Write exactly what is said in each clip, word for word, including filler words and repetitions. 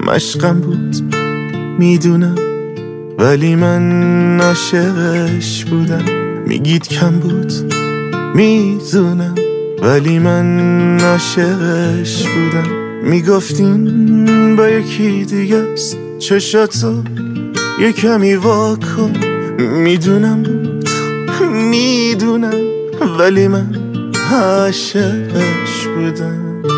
مشقم بود میدونم، ولی من عاشقش بودم. میگید کم بود میدونم، ولی من عاشقش بودم. میگفتین با یکی دیگه است، چشاتو یه کمی واکن. میدونم بود میدونم، ولی من عاشقش بودم.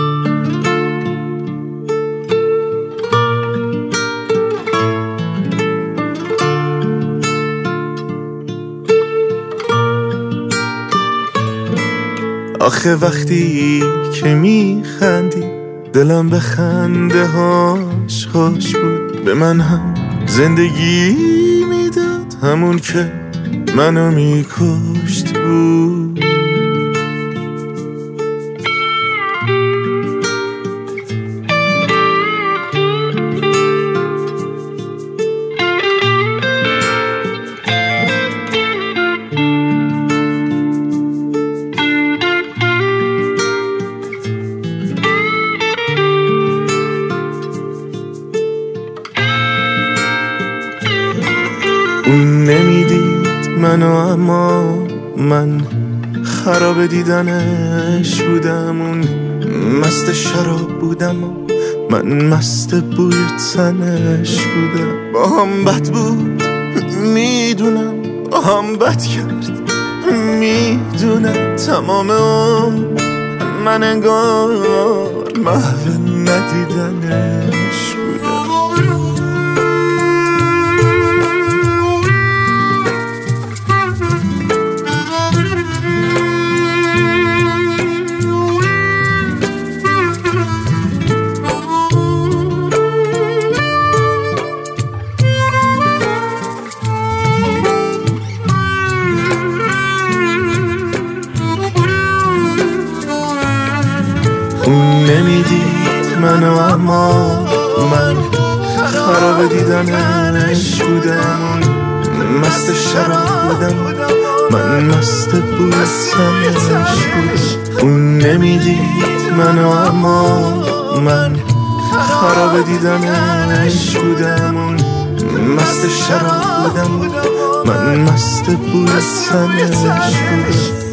آخه وقتی که میخندی دلم به خنده هاش خوش بود. به من هم زندگی میداد، همون که منو میکشت بود. اون نمیدید منو، اما من خراب دیدنش بودم. اون مست شراب بودم و من مست بوی تنش بودم. با هم بد بود میدونم، با هم بد کرد میدونم. تمام اون من انگار محو ندیدنش بودم. اون نمیدید منو، اما من خراب دیدنش بودم. اون مست شراب بودم، من مست بوی تنش بودم. اون نمیدید منو، اما من خراب دیدنش بودم. اون مست شراب بودم، من مست بوی تنش بودم.